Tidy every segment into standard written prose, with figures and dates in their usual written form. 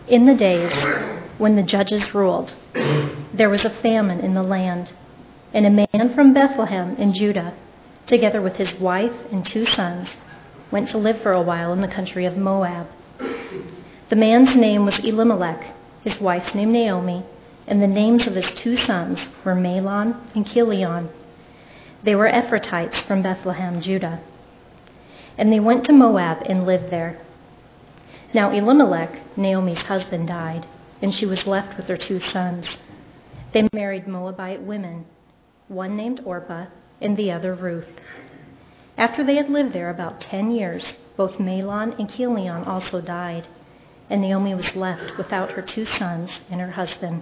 In the days when the judges ruled, there was a famine in the land, and a man from Bethlehem in Judah, together with his wife and 2 sons, went to live for a while in the country of Moab. The man's name was Elimelech, his wife's name Naomi, and the names of his 2 sons were Mahlon and Chilion. They were Ephrathites from Bethlehem, Judah. And they went to Moab and lived there. Now Elimelech, Naomi's husband, died, and she was left with her 2 sons. They married Moabite women, one named Orpah and the other Ruth. After they had lived there about 10 years, both Mahlon and Chilion also died, and Naomi was left without her 2 sons and her husband.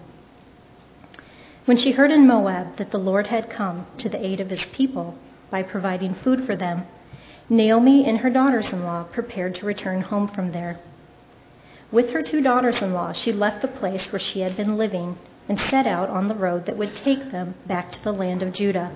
When she heard in Moab that the Lord had come to the aid of his people by providing food for them, Naomi and her daughters-in-law prepared to return home from there. With her 2 daughters-in-law, she left the place where she had been living and set out on the road that would take them back to the land of Judah.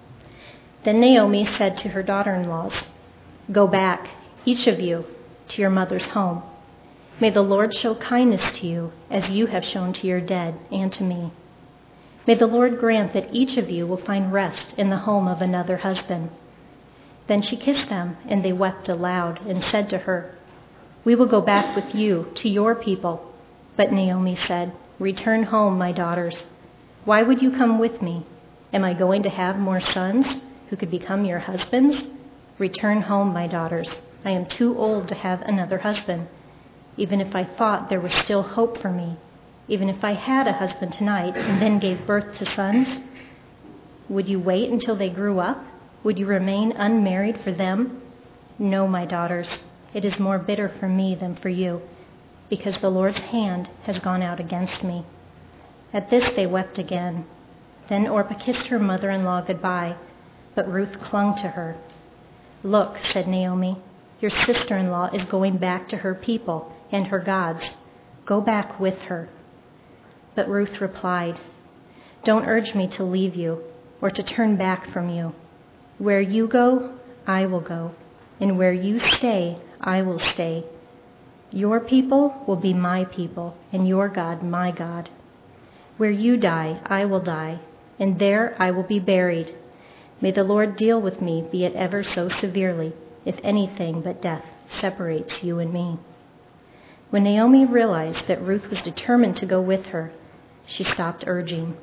Then Naomi said to her daughter-in-laws, "Go back, each of you, to your mother's home. May the Lord show kindness to you as you have shown to your dead and to me. May the Lord grant that each of you will find rest in the home of another husband." Then she kissed them, and they wept aloud and said to her, "We will go back with you to your people." But Naomi said, "Return home, my daughters. Why would you come with me? Am I going to have more sons who could become your husbands? Return home, my daughters. I am too old to have another husband. Even if I thought there was still hope for me, even if I had a husband tonight and then gave birth to sons, would you wait until they grew up? Would you remain unmarried for them? No, my daughters. It is more bitter for me than for you, because the Lord's hand has gone out against me." At this they wept again. Then Orpah kissed her mother-in-law goodbye, but Ruth clung to her. "Look," said Naomi, "your sister-in-law is going back to her people and her gods. Go back with her." But Ruth replied, "Don't urge me to leave you or to turn back from you. Where you go, I will go, and where you stay, I will stay. Your people will be my people, and your God my God. Where you die, I will die, and there I will be buried. May the Lord deal with me, be it ever so severely, if anything but death separates you and me." When Naomi realized that Ruth was determined to go with her, she stopped urging.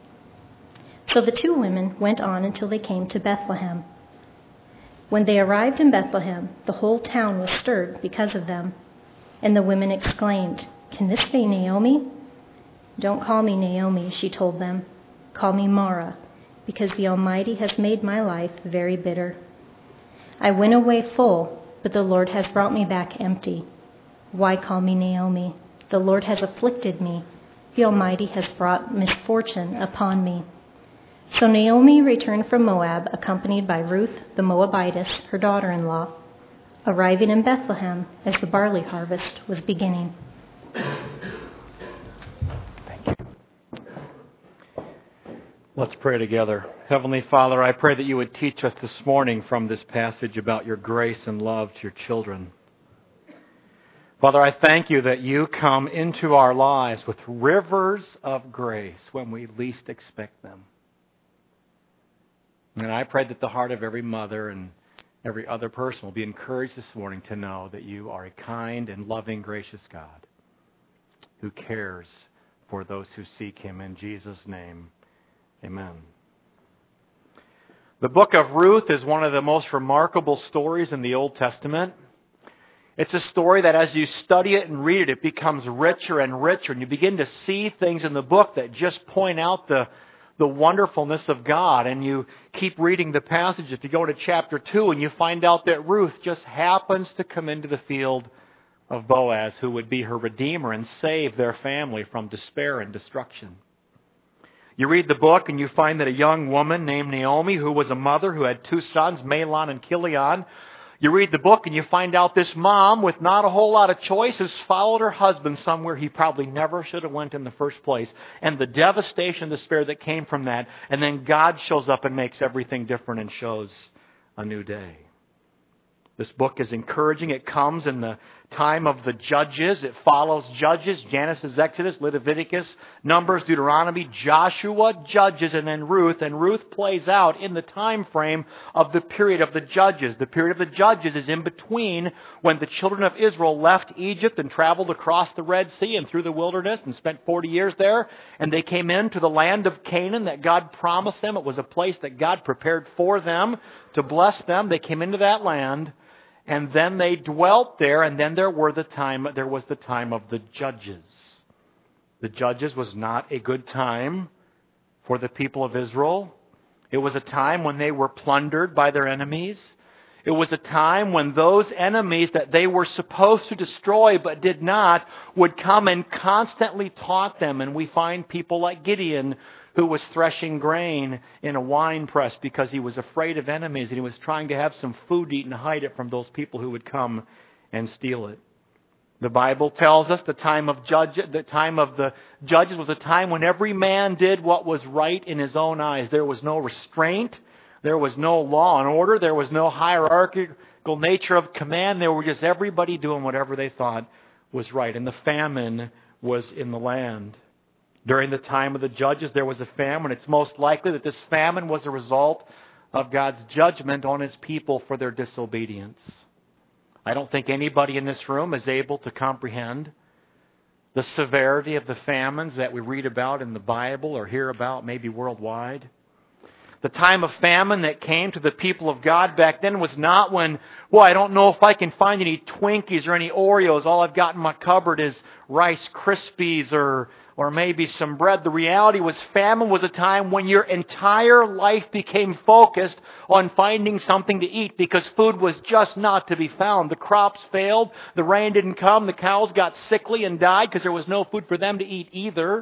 So the 2 women went on until they came to Bethlehem. When they arrived in Bethlehem, the whole town was stirred because of them. And the women exclaimed, "Can this be Naomi?" "Don't call me Naomi," she told them. "Call me Mara, because the Almighty has made my life very bitter. I went away full, but the Lord has brought me back empty. Why call me Naomi? The Lord has afflicted me. The Almighty has brought misfortune upon me." So Naomi returned from Moab, accompanied by Ruth the Moabitess, her daughter-in-law, arriving in Bethlehem as the barley harvest was beginning. Thank you. Let's pray together. Heavenly Father, I pray that you would teach us this morning from this passage about your grace and love to your children. Father, I thank you that you come into our lives with rivers of grace when we least expect them. And I pray that the heart of every mother and every other person will be encouraged this morning to know that you are a kind and loving, gracious God who cares for those who seek him. In Jesus' name, amen. The book of Ruth is one of the most remarkable stories in the Old Testament. It's a story that as you study it and read it, it becomes richer and richer. And you begin to see things in the book that just point out the wonderfulness of God. And you keep reading the passage. If you go to chapter 2 and you find out that Ruth just happens to come into the field of Boaz, who would be her redeemer and save their family from despair and destruction. You read the book and you find that a young woman named Naomi, who was a mother who had 2 sons, Mahlon and Chilion. You read the book and you find out this mom, with not a whole lot of choices, followed her husband somewhere he probably never should have went in the first place. And the devastation, despair that came from that. And then God shows up and makes everything different and shows a new day. This book is encouraging. It comes in the time of the Judges. It follows Judges, Genesis, Exodus, Leviticus, Numbers, Deuteronomy, Joshua, Judges, and then Ruth. And Ruth plays out in the time frame of the period of the Judges. The period of the Judges is in between when the children of Israel left Egypt and traveled across the Red Sea and through the wilderness and spent 40 years there. And they came into the land of Canaan that God promised them. It was a place that God prepared for them to bless them. They came into that land. And then they dwelt there, and then there was the time of the Judges. The Judges was not a good time for the people of Israel. It was a time when they were plundered by their enemies. It was a time when those enemies that they were supposed to destroy but did not would come and constantly taunt them. And we find people like Gideon, who was threshing grain in a wine press because he was afraid of enemies and he was trying to have some food to eat and hide it from those people who would come and steal it. The Bible tells us the time of the Judges was a time when every man did what was right in his own eyes. There was no restraint. There was no law and order. There was no hierarchical nature of command. There were just everybody doing whatever they thought was right. And the famine was in the land. During the time of the Judges, there was a famine. It's most likely that this famine was a result of God's judgment on His people for their disobedience. I don't think anybody in this room is able to comprehend the severity of the famines that we read about in the Bible or hear about maybe worldwide. The time of famine that came to the people of God back then was not when, I don't know if I can find any Twinkies or any Oreos. All I've got in my cupboard is Rice Krispies or maybe some bread. The reality was famine was a time when your entire life became focused on finding something to eat because food was just not to be found. The crops failed. The rain didn't come. The cows got sickly and died because there was no food for them to eat either.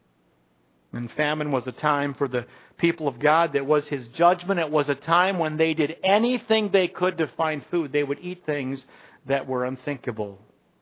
And famine was a time for the people of God that was His judgment. It was a time when they did anything they could to find food. They would eat things that were unthinkable.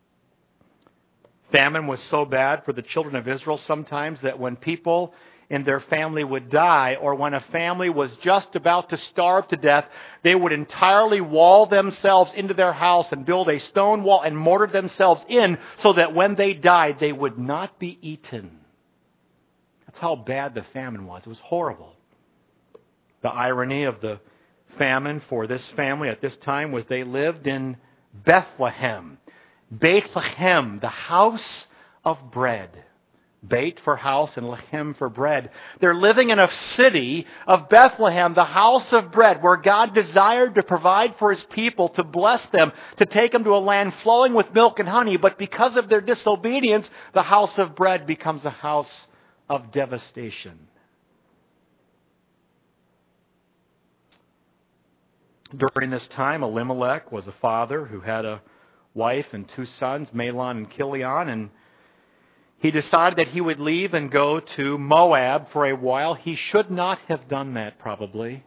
Famine was so bad for the children of Israel sometimes that when people in their family would die, or when a family was just about to starve to death, they would entirely wall themselves into their house and build a stone wall and mortar themselves in so that when they died, they would not be eaten. That's how bad the famine was. It was horrible. The irony of the famine for this family at this time was they lived in Bethlehem. Bethlehem, the house of bread. Beit for house and Lehem for bread. They're living in a city of Bethlehem, the house of bread, where God desired to provide for His people, to bless them, to take them to a land flowing with milk and honey. But because of their disobedience, the house of bread becomes a house of devastation. During this time, Elimelech was a father who had a wife and two sons, Mahlon and Chilion, and he decided that he would leave and go to Moab for a while. He should not have done that, probably.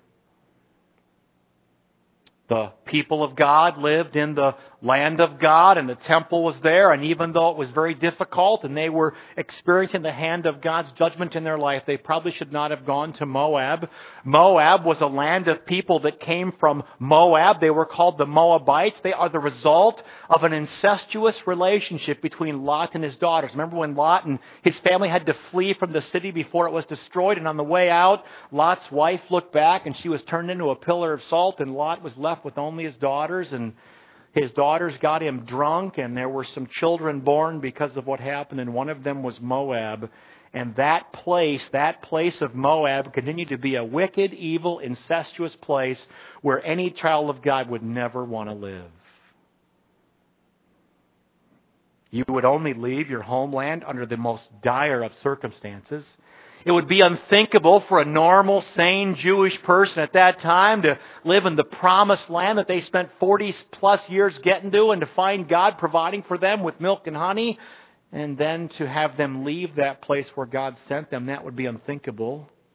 The people of God lived in the land of God, and the temple was there, and even though it was very difficult and they were experiencing the hand of God's judgment in their life, they probably should not have gone to Moab. Moab was a land of people that came from Moab. They were called the Moabites. They are the result of an incestuous relationship between Lot and his daughters. Remember when Lot and his family had to flee from the city before it was destroyed, and on the way out, Lot's wife looked back and she was turned into a pillar of salt, and Lot was left with only his daughters, and his daughters got him drunk, and there were some children born because of what happened, and one of them was Moab. And that place of Moab continued to be a wicked, evil, incestuous place where any child of God would never want to live. You would only leave your homeland under the most dire of circumstances. It would be unthinkable for a normal, sane Jewish person at that time to live in the promised land that they spent 40 plus years getting to, and to find God providing for them with milk and honey, and then to have them leave that place where God sent them. That would be unthinkable.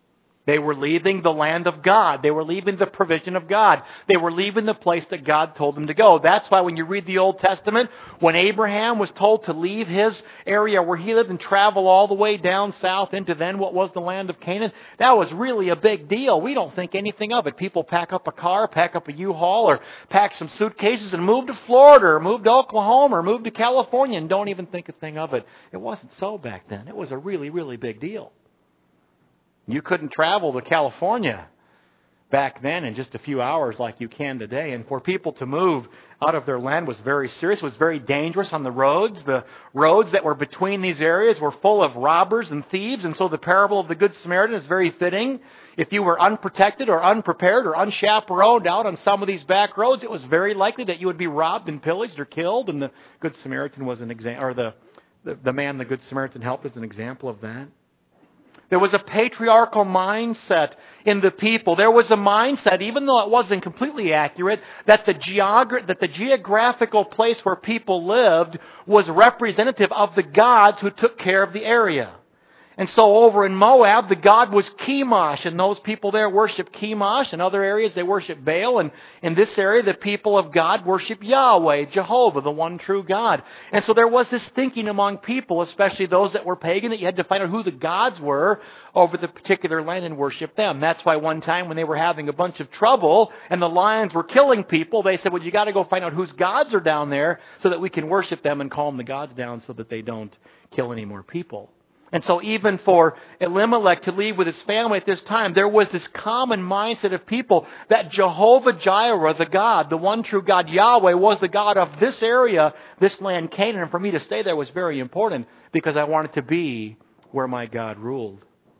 They were leaving the land of God. They were leaving the provision of God. They were leaving the place that God told them to go. That's why when you read the Old Testament, when Abraham was told to leave his area where he lived and travel all the way down south into then what was the land of Canaan, that was really a big deal. We don't think anything of it. People pack up a car, pack up a U-Haul, or pack some suitcases and move to Florida or move to Oklahoma or move to California and don't even think a thing of it. It wasn't so back then. It was a really, really big deal. You couldn't travel to California back then in just a few hours like you can today. And for people to move out of their land was very serious. It was very dangerous on the roads. The roads that were between these areas were full of robbers and thieves. And so the parable of the Good Samaritan is very fitting. If you were unprotected or unprepared or unchaperoned out on some of these back roads, it was very likely that you would be robbed and pillaged or killed. And the Good Samaritan was an example, or the man the Good Samaritan helped is an example of that. There was a patriarchal mindset in the people. There was a mindset, even though it wasn't completely accurate, that the geographical place where people lived was representative of the gods who took care of the area. And so over in Moab, the god was Chemosh, and those people there worship Chemosh. In other areas, they worship Baal. And in this area, the people of God worship Yahweh, Jehovah, the one true God. And so there was this thinking among people, especially those that were pagan, that you had to find out who the gods were over the particular land and worship them. That's why one time when they were having a bunch of trouble and the lions were killing people, they said, well, you got to go find out whose gods are down there so that we can worship them and calm the gods down so that they don't kill any more people. And so even for Elimelech to leave with his family at this time, there was this common mindset of people that Jehovah-Jireh, the God, the one true God, Yahweh, was the God of this area, this land, Canaan. And for me to stay there was very important because I wanted to be where my God ruled.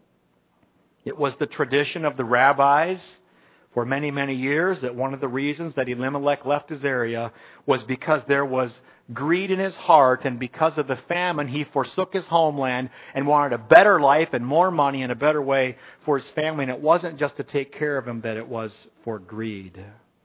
It was the tradition of the rabbis for many, many years that one of the reasons that Elimelech left his area was because there was greed in his heart, and because of the famine, he forsook his homeland and wanted a better life and more money and a better way for his family. And it wasn't just to take care of him, that it was for greed.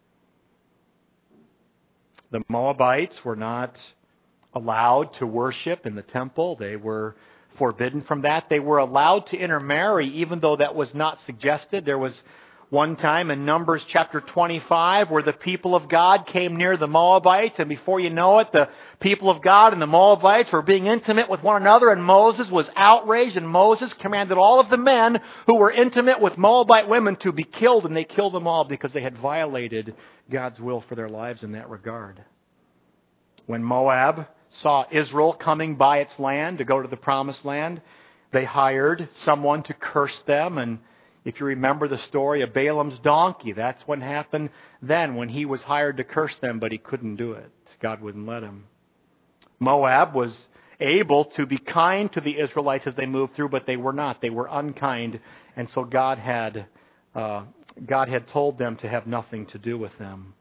The Moabites were not allowed to worship in the temple. They were forbidden from that. They were allowed to intermarry, even though that was not suggested. There was one time in Numbers chapter 25 where the people of God came near the Moabites, and before you know it, the people of God and the Moabites were being intimate with one another, and Moses was outraged, and Moses commanded all of the men who were intimate with Moabite women to be killed, and they killed them all because they had violated God's will for their lives in that regard. When Moab saw Israel coming by its land to go to the promised land, they hired someone to curse them. And if you remember the story of Balaam's donkey, that's what happened then when he was hired to curse them, but he couldn't do it. God wouldn't let him. Moab was able to be kind to the Israelites as they moved through, but they were not. They were unkind, and so God had told them to have nothing to do with them.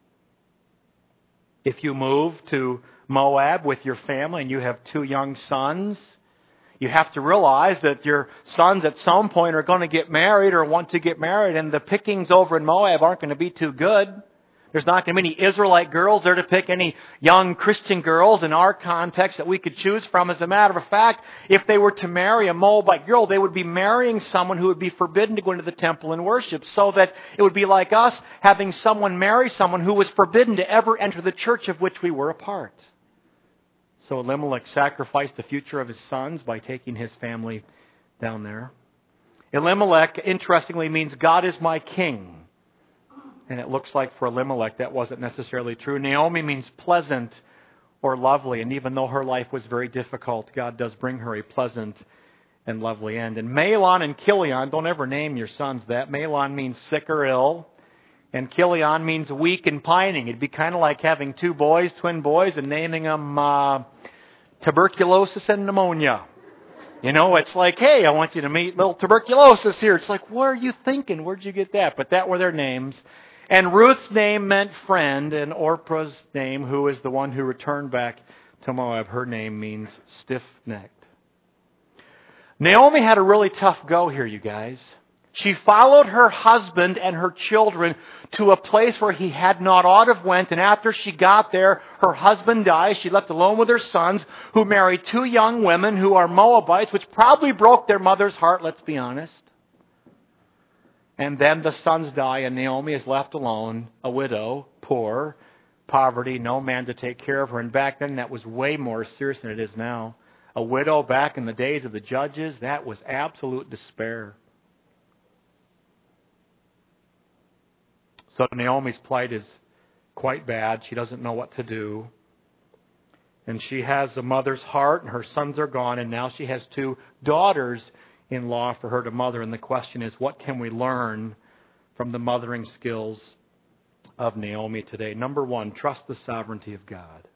If you move to Moab with your family and you have 2 young sons, you have to realize that your sons at some point are going to get married or want to get married, and the pickings over in Moab aren't going to be too good. There's not going to be any Israelite girls there to pick, any young Christian girls in our context that we could choose from. As a matter of fact, if they were to marry a Moabite girl, they would be marrying someone who would be forbidden to go into the temple and worship, so that it would be like us having someone marry someone who was forbidden to ever enter the church of which we were a part. So Elimelech sacrificed the future of his sons by taking his family down there. Elimelech, interestingly, means God is my king. And it looks like for Elimelech that wasn't necessarily true. Naomi means pleasant or lovely. And even though her life was very difficult, God does bring her a pleasant and lovely end. And Mahlon and Chilion, don't ever name your sons that. Mahlon means sick or ill. And Chilion means weak and pining. It'd be kind of like having 2 boys, twin boys, and naming them tuberculosis and pneumonia. You know, it's like, hey, I want you to meet little tuberculosis here. It's like, what are you thinking? Where'd you get that? But that were their names. And Ruth's name meant friend, and Orpah's name, who is the one who returned back to Moab, her name means stiff-necked. Naomi had a really tough go here, you guys. She followed her husband and her children to a place where he had not ought of went, and after she got there, her husband died. She left alone with her sons, who married 2 young women who are Moabites, which probably broke their mother's heart, let's be honest. And then the sons die, and Naomi is left alone, a widow, poor, poverty, no man to take care of her. And back then that was way more serious than it is now. A widow back in the days of the judges, that was absolute despair. So Naomi's plight is quite bad. She doesn't know what to do. And she has a mother's heart, and her sons are gone, and now she has 2 daughters-in-law for her to mother. And the question is, what can we learn from the mothering skills of Naomi today? Number 1, trust the sovereignty of God.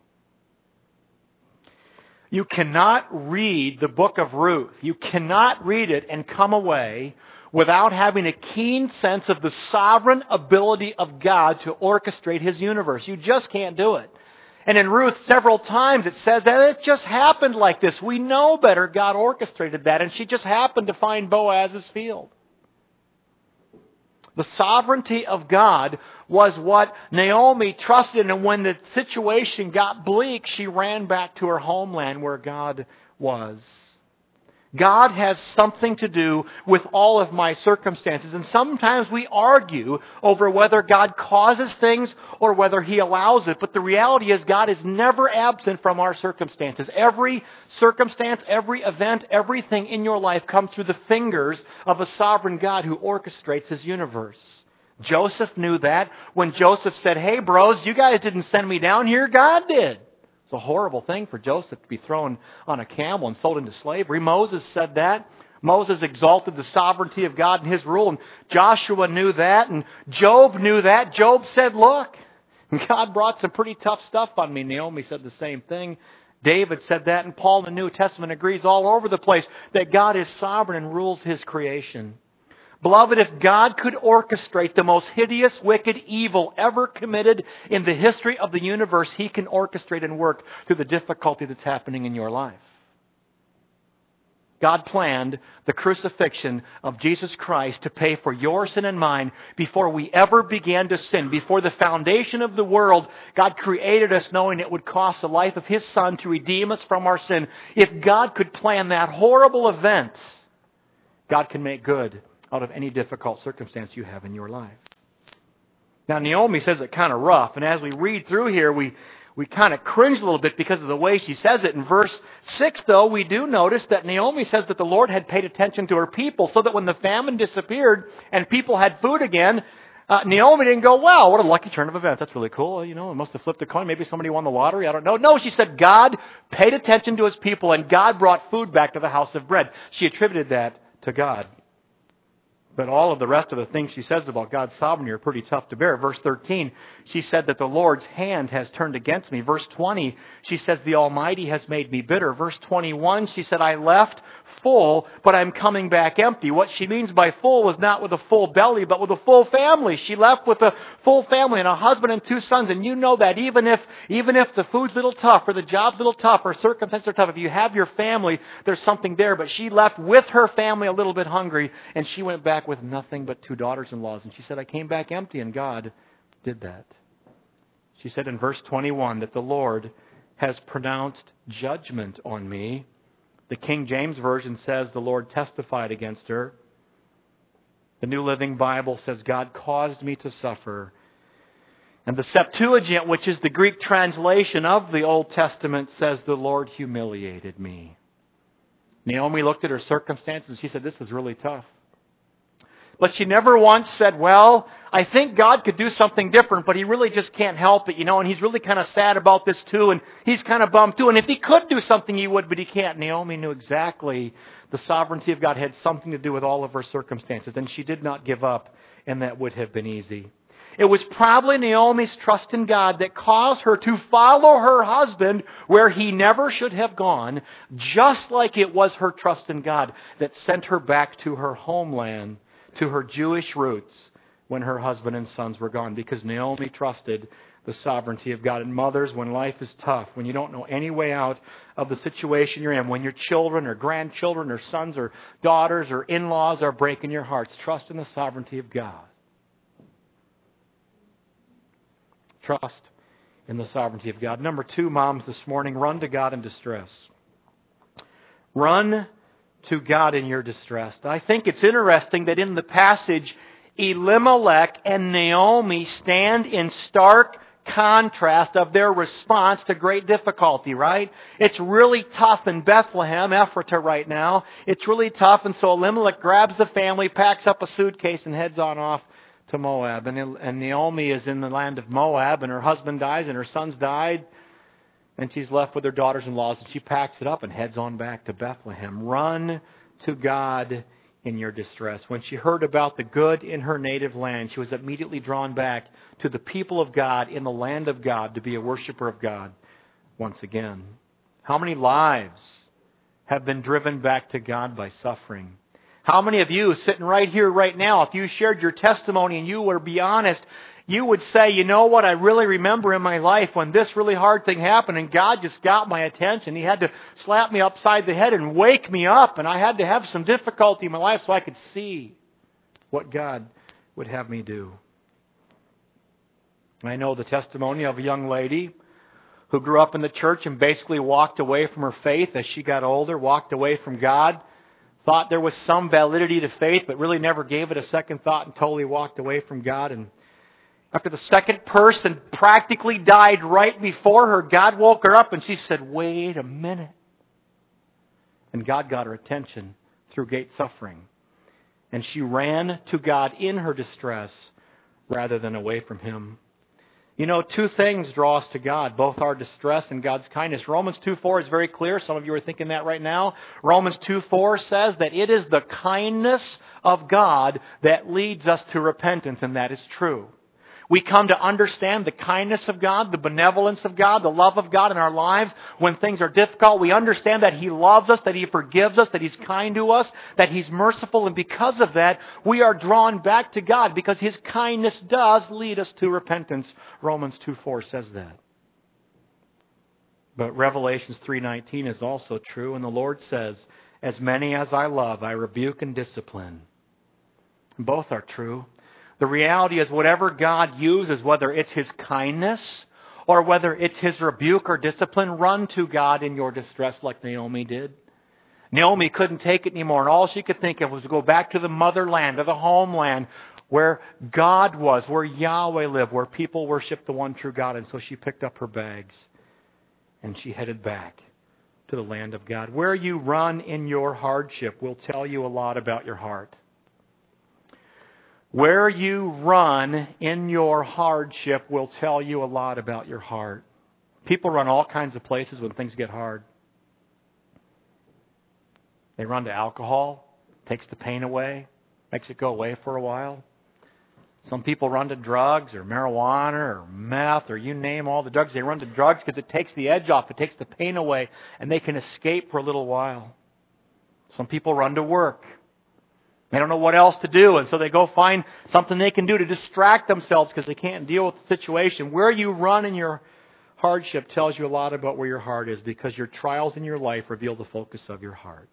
You cannot read the book of Ruth. You cannot read it and come away without having a keen sense of the sovereign ability of God to orchestrate His universe. You just can't do it. And in Ruth, several times it says that it just happened like this. We know better. God orchestrated that, and she just happened to find Boaz's field. The sovereignty of God was what Naomi trusted in, and when the situation got bleak, she ran back to her homeland where God was. God has something to do with all of my circumstances. And sometimes we argue over whether God causes things or whether He allows it. But the reality is God is never absent from our circumstances. Every circumstance, every event, everything in your life comes through the fingers of a sovereign God who orchestrates His universe. Joseph knew that. When Joseph said, "Hey bros, you guys didn't send me down here, God did." It's a horrible thing for Joseph to be thrown on a camel and sold into slavery. Moses said that. Moses exalted the sovereignty of God and His rule. And Joshua knew that. And Job knew that. Job said, "Look, God brought some pretty tough stuff on me." Naomi said the same thing. David said that. And Paul in the New Testament agrees all over the place that God is sovereign and rules His creation. Beloved, if God could orchestrate the most hideous, wicked evil ever committed in the history of the universe, He can orchestrate and work through the difficulty that's happening in your life. God planned the crucifixion of Jesus Christ to pay for your sin and mine before we ever began to sin. Before the foundation of the world, God created us knowing it would cost the life of His Son to redeem us from our sin. If God could plan that horrible event, God can make good out of any difficult circumstance you have in your life. Now, Naomi says it kind of rough, and as we read through here, we kind of cringe a little bit because of the way she says it. In verse 6, though, we do notice that Naomi says that the Lord had paid attention to her people, so that when the famine disappeared and people had food again, Naomi didn't go, "Wow, what a lucky turn of events. That's really cool. You know, it must have flipped a coin. Maybe somebody won the lottery. I don't know." No, she said God paid attention to His people, and God brought food back to the house of bread. She attributed that to God. But all of the rest of the things she says about God's sovereignty are pretty tough to bear. Verse 13, she said that the Lord's hand has turned against me. Verse 20, she says the Almighty has made me bitter. Verse 21, she said I left full, but I'm coming back empty. What she means by full was not with a full belly, but with a full family. She left with a full family and a husband and 2 sons. And you know that even if the food's a little tough, or the job's a little tough, or circumstances are tough, if you have your family, there's something there. But she left with her family a little bit hungry, and she went back with nothing but 2 daughters-in-law. And she said, I came back empty, and God did that. She said in verse 21 that the Lord has pronounced judgment on me. The King James Version says the Lord testified against her. The New Living Bible says God caused me to suffer. And the Septuagint, which is the Greek translation of the Old Testament, says the Lord humiliated me. Naomi looked at her circumstances and she said, this is really tough. But she never once said, well, I think God could do something different, but He really just can't help it, and He's really kind of sad about this too, and He's kind of bummed too, and if He could do something, He would, but He can't. Naomi knew exactly the sovereignty of God had something to do with all of her circumstances, and she did not give up, and that would have been easy. It was probably Naomi's trust in God that caused her to follow her husband where he never should have gone, just like it was her trust in God that sent her back to her homeland, to her Jewish roots, when her husband and sons were gone, because Naomi trusted the sovereignty of God. And mothers, when life is tough, when you don't know any way out of the situation you're in, when your children or grandchildren or sons or daughters or in-laws are breaking your hearts, trust in the sovereignty of God. Trust in the sovereignty of God. Number 2, moms, this morning, run to God in distress. Run to God in your distress. I think it's interesting that in the passage, Elimelech and Naomi stand in stark contrast of their response to great difficulty, right? It's really tough in Bethlehem, Ephratah right now. It's really tough, and so Elimelech grabs the family, packs up a suitcase, and heads on off to Moab. And Naomi is in the land of Moab, and her husband dies, and her sons died, and she's left with her daughters-in-laws, and she packs it up and heads on back to Bethlehem. Run to God in your distress. When she heard about the good in her native land, she was immediately drawn back to the people of God in the land of God to be a worshiper of God once again. How many lives have been driven back to God by suffering? How many of you sitting right here right now, if you shared your testimony and you were to be honest, you would say, you know what, I really remember in my life when this really hard thing happened and God just got my attention. He had to slap me upside the head and wake me up, and I had to have some difficulty in my life so I could see what God would have me do. I know the testimony of a young lady who grew up in the church and basically walked away from her faith as she got older, walked away from God, thought there was some validity to faith, but really never gave it a second thought and totally walked away from God. And after the second person practically died right before her, God woke her up and she said, wait a minute. And God got her attention through great suffering. And she ran to God in her distress rather than away from Him. You know, two things draw us to God, both our distress and God's kindness. Romans 2:4 is very clear. Some of you are thinking that right now. Romans 2:4 says that it is the kindness of God that leads us to repentance, and that is true. We come to understand the kindness of God, the benevolence of God, the love of God in our lives. When things are difficult, we understand that He loves us, that He forgives us, that He's kind to us, that He's merciful. And because of that, we are drawn back to God because His kindness does lead us to repentance. Romans 2:4 says that. But Revelations 3:19 is also true. And the Lord says, as many as I love, I rebuke and discipline. Both are true. The reality is whatever God uses, whether it's His kindness or whether it's His rebuke or discipline, run to God in your distress like Naomi did. Naomi couldn't take it anymore, and all she could think of was to go back to the motherland, or the homeland, where God was, where Yahweh lived, where people worshiped the one true God. And so she picked up her bags and she headed back to the land of God. Where you run in your hardship will tell you a lot about your heart. Where you run in your hardship will tell you a lot about your heart. People run all kinds of places when things get hard. They run to alcohol, takes the pain away, makes it go away for a while. Some people run to drugs or marijuana or meth or you name all the drugs. They run to drugs because it takes the edge off, it takes the pain away, and they can escape for a little while. Some people run to work. They don't know what else to do, and so they go find something they can do to distract themselves because they can't deal with the situation. Where you run in your hardship tells you a lot about where your heart is, because your trials in your life reveal the focus of your heart.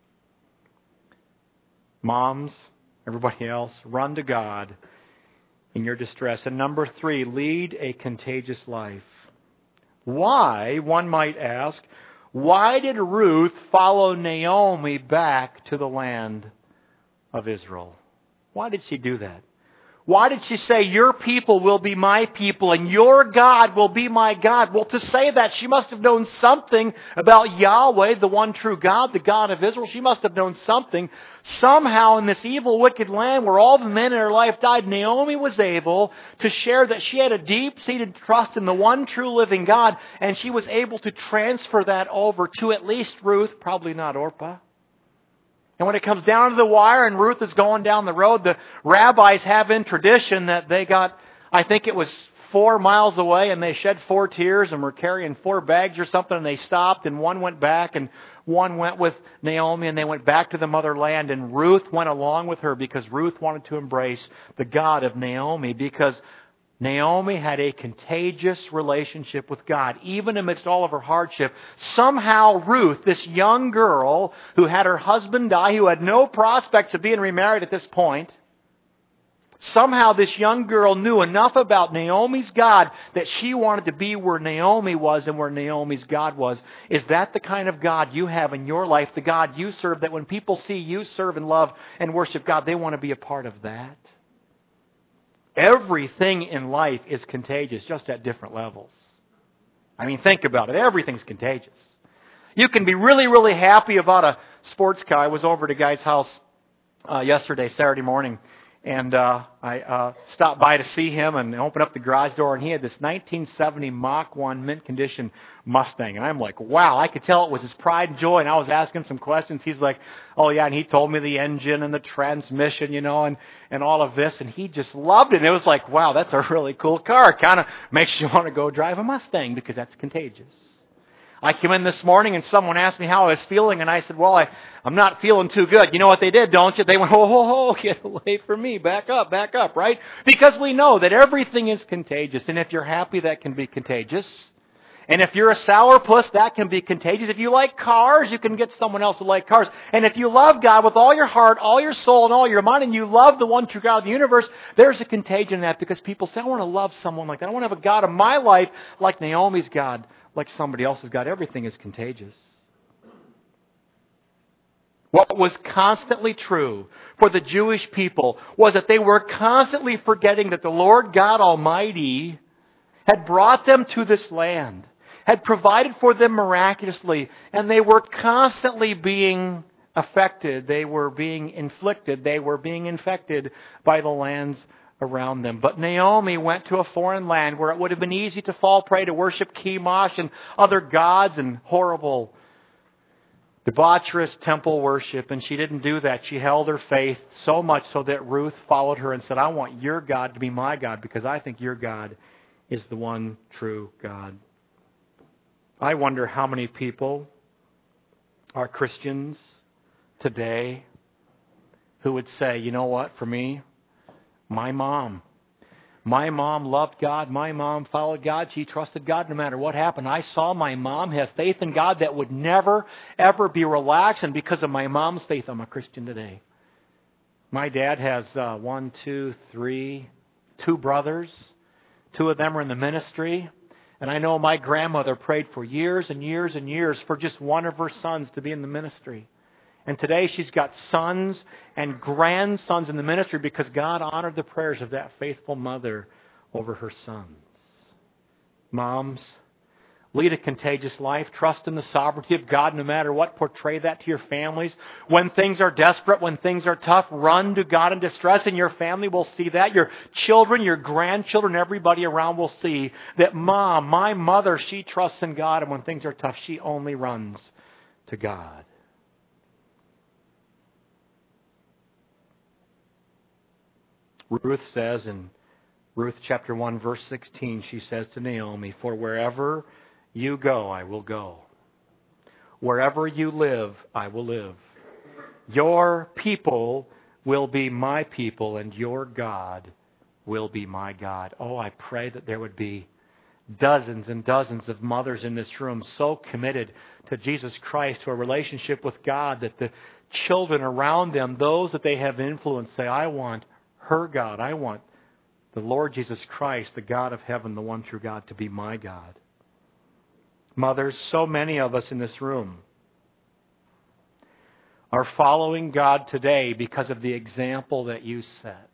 Moms, everybody else, run to God in your distress. And number 3, lead a contagious life. Why, one might ask, why did Ruth follow Naomi back to the land of Israel? Why did she do that? Why did she say, your people will be my people and your God will be my God? Well, to say that, she must have known something about Yahweh, the one true God, the God of Israel. She must have known something. Somehow in this evil, wicked land where all the men in her life died, Naomi was able to share that she had a deep-seated trust in the one true living God, and she was able to transfer that over to at least Ruth, probably not Orpah. And when it comes down to the wire and Ruth is going down the road, the rabbis have in tradition that they got, I think it was 4 miles away, and they shed 4 tears and were carrying 4 bags or something, and they stopped, and one went back and one went with Naomi, and they went back to the motherland, and Ruth went along with her because Ruth wanted to embrace the God of Naomi, because Naomi had a contagious relationship with God, even amidst all of her hardship. Somehow Ruth, this young girl who had her husband die, who had no prospects of being remarried at this point, somehow this young girl knew enough about Naomi's God that she wanted to be where Naomi was and where Naomi's God was. Is that the kind of God you have in your life, the God you serve, that when people see you serve and love and worship God, they want to be a part of that? Everything in life is contagious, just at different levels. I mean, think about it. Everything's contagious. You can be really, really happy about a sports car. I was over at a guy's house yesterday, Saturday morning, and I stopped by to see him and opened up the garage door, and he had this 1970 Mach 1 mint condition Mustang. And I'm like, wow, I could tell it was his pride and joy. And I was asking him some questions. He's like, oh yeah, and he told me the engine and the transmission, and all of this, and he just loved it. And it was like, wow, that's a really cool car. It kind of makes you want to go drive a Mustang because that's contagious. I came in this morning and someone asked me how I was feeling, and I said, well, I'm not feeling too good. You know what they did, don't you? They went, ho, get away from me. Back up, right? Because we know that everything is contagious. And if you're happy, that can be contagious. And if you're a sourpuss, that can be contagious. If you like cars, you can get someone else who likes cars. And if you love God with all your heart, all your soul, and all your mind, and you love the one true God of the universe, there's a contagion in that, because people say, I want to love someone like that. I want to have a God in my life like Naomi's God, like somebody else's God. Everything is contagious. What was constantly true for the Jewish people was that they were constantly forgetting that the Lord God Almighty had brought them to this land, had provided for them miraculously, and they were constantly being affected. They were being inflicted. They were being infected by the lands around them. But Naomi went to a foreign land where it would have been easy to fall prey to worship Chemosh and other gods and horrible, debaucherous temple worship. And she didn't do that. She held her faith so much so that Ruth followed her and said, I want your God to be my God, because I think your God is the one true God. I wonder how many people are Christians today who would say, you know what, for me, my mom loved God. My mom followed God. She trusted God no matter what happened. I saw my mom have faith in God that would never, ever be relaxed. And because of my mom's faith, I'm a Christian today. My dad has two brothers. Two of them are in the ministry. And I know my grandmother prayed for years and years and years for just one of her sons to be in the ministry. And today she's got sons and grandsons in the ministry because God honored the prayers of that faithful mother over her sons. Moms, lead a contagious life. Trust in the sovereignty of God no matter what. Portray that to your families. When things are desperate, when things are tough, run to God in distress, and your family will see that. Your children, your grandchildren, everybody around will see that Mom, my mother, she trusts in God, and when things are tough, she only runs to God. Ruth says in Ruth chapter 1, verse 16, she says to Naomi, for wherever you go, I will go. Wherever you live, I will live. Your people will be my people, and your God will be my God. Oh, I pray that there would be dozens and dozens of mothers in this room so committed to Jesus Christ, to a relationship with God, that the children around them, those that they have influenced, say, I want her God. I want the Lord Jesus Christ, the God of heaven, the one true God, to be my God. Mothers, so many of us in this room are following God today because of the example that you set.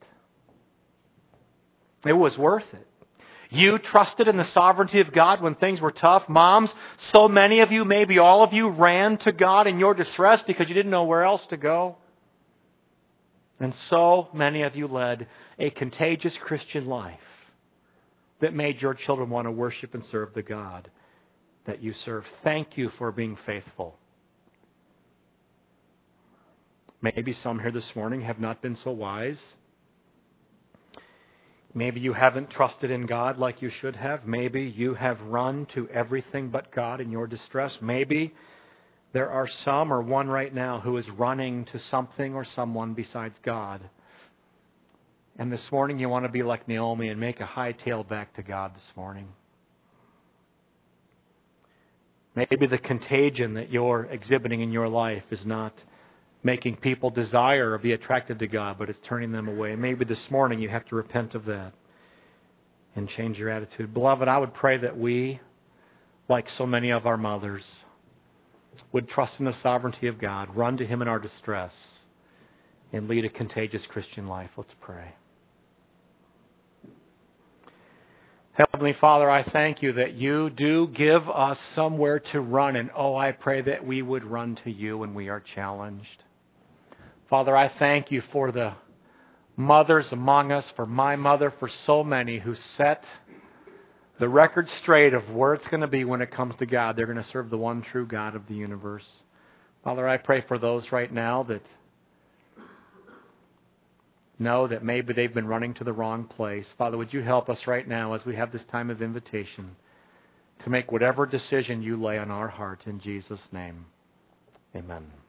It was worth it. You trusted in the sovereignty of God when things were tough. Moms, so many of you, maybe all of you, ran to God in your distress because you didn't know where else to go. And so many of you led a contagious Christian life that made your children want to worship and serve the God that you serve. Thank you for being faithful. Maybe some here this morning have not been so wise. Maybe you haven't trusted in God like you should have. Maybe you have run to everything but God in your distress. Maybe there are some, or one right now, who is running to something or someone besides God. And this morning you want to be like Naomi and make a hightail back to God this morning. Maybe the contagion that you're exhibiting in your life is not making people desire or be attracted to God, but it's turning them away. Maybe this morning you have to repent of that and change your attitude. Beloved, I would pray that we, like so many of our mothers, would trust in the sovereignty of God, run to Him in our distress, and lead a contagious Christian life. Let's pray. Heavenly Father, I thank you that you do give us somewhere to run, and I pray that we would run to you when we are challenged. Father, I thank you for the mothers among us, for my mother, for so many who set the record straight of where it's going to be when it comes to God. They're going to serve the one true God of the universe. Father, I pray for those right now that know that maybe they've been running to the wrong place. Father, would you help us right now as we have this time of invitation to make whatever decision you lay on our heart in Jesus' name. Amen.